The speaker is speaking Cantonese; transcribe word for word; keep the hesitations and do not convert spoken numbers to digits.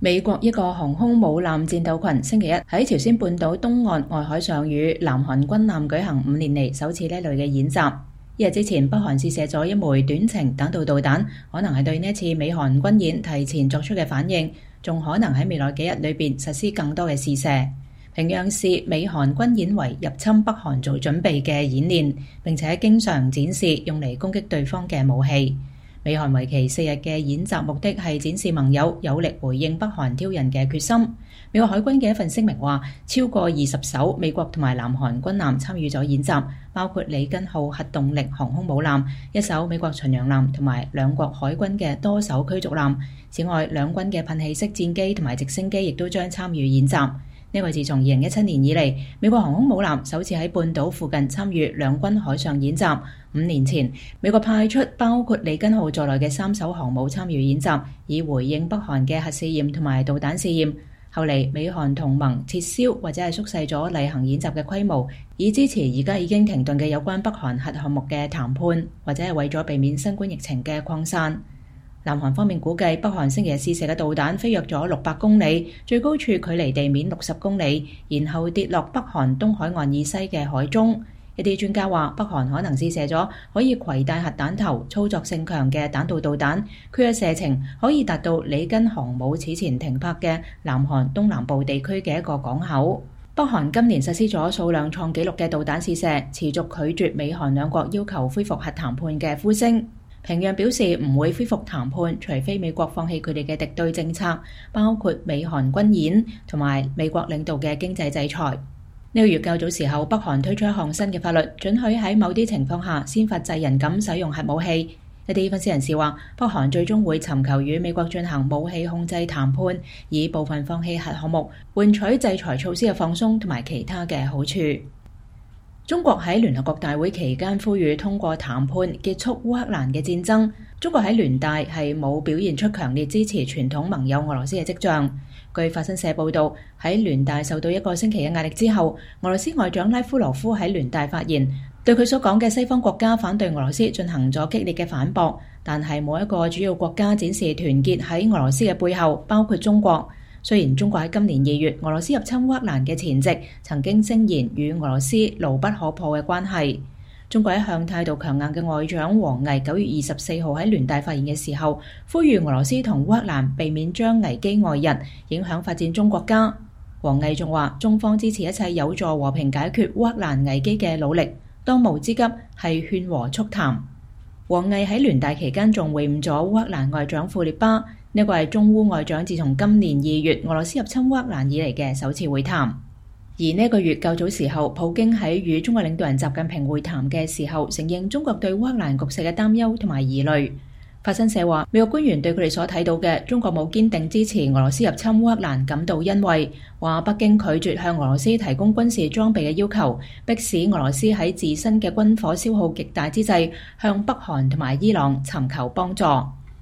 美國一個航空母艦戰鬥群星期一喺朝鮮半島東岸外海上與南韓軍艦舉行五年嚟首次呢類嘅演習。一日之前，北韓試射咗一枚短程彈道導彈，可能係對呢一次美韓軍演提前作出嘅反應，仲可能喺未來幾日裏邊實施更多嘅試射。平壤視美韓軍演為入侵北韓做準備嘅演練，並且經常展示用嚟攻擊對方嘅武器。美韓為期四日嘅演習目的係展示盟友有力回應北韓挑釁嘅決心。美國海軍嘅一份聲明話，超過二十艘美國同埋南韓軍艦參與咗演習，包括里根號核動力航空母艦、一艘美國巡洋艦同埋兩國海軍嘅多艘驅逐艦。此外，兩軍嘅噴氣式戰機同埋直升機亦都將參與演習。呢個自從二零一七年以嚟，美國航空母艦首次喺半島附近參與兩軍海上演習。五年前，美國派出包括里根號在內嘅三艘航母參與演習，以回應北韓嘅核試驗同埋導彈試驗。後嚟，美韓同盟撤銷或者係縮細咗例行演習嘅規模，以支持而家已經停頓嘅有關北韓核項目嘅談判，或者係為咗避免新冠疫情嘅擴散。南韓方面估計，北韓星期日試射嘅導彈飛躍咗六百公里，最高處距離地面六十公里，然後跌落北韓東海岸以西嘅海中。一啲專家話，北韓可能試射咗可以攜帶核彈頭、操作性強嘅彈道導彈，佢嘅射程可以達到里根航母此前停泊嘅南韓東南部地區嘅一個港口。北韓今年實施咗數量創紀錄嘅導彈試射，持續拒絕美韓兩國要求恢復核談判嘅呼聲。平壤表示唔會恢復談判，除非美國放棄佢哋嘅敵對政策，包括美韓軍演同埋美國領導嘅經濟制裁。呢個月較早時候，北韓推出一項新嘅法律，准許喺某啲情況下先發制人咁使用核武器。一啲分析人士話，北韓最終會尋求與美國進行武器控制談判，以部分放棄核項目，換取制裁措施嘅放鬆同埋其他嘅好處。中國喺聯合國大會期間呼籲通過談判結束烏克蘭嘅戰爭。中國喺聯大係冇表現出強烈支持傳統盟友俄羅斯嘅跡象。據法新社報導，喺聯大受到一個星期嘅壓力之後，俄羅斯外長拉夫羅夫喺聯大發言，對佢所講嘅西方國家反對俄羅斯進行咗激烈嘅反駁，但係冇一個主要國家展示團結喺俄羅斯嘅背後，包括中國。雖然中國喺今年二月俄羅斯入侵烏克蘭嘅前夕曾經聲言與俄羅斯牢不可破嘅關係，中國一向態度強硬嘅外長王毅九月二十四號喺聯大發言嘅時候，呼籲俄羅斯同烏克蘭避免將危機外溢，影響發展中國家。王毅仲話，中方支持一切有助和平解決烏克蘭危機嘅努力，當務之急係勸和促談。王毅喺聯大期間仲會晤咗烏克蘭外長庫列巴。呢個係中烏外長自從今年二月俄羅斯入侵烏克蘭以嚟嘅首次會談。而呢個月較早時候，普京喺與中國領導人習近平會談嘅時候，承認中國對烏克蘭局勢嘅擔憂同埋疑慮。法新社話，美國官員對佢哋所睇到嘅中國冇堅定支持俄羅斯入侵烏克蘭感到欣慰，話北京拒絕向俄羅斯提供軍事裝備嘅要求，迫使俄羅斯喺自身嘅軍火消耗極大之際，向北韓同埋伊朗尋求幫助。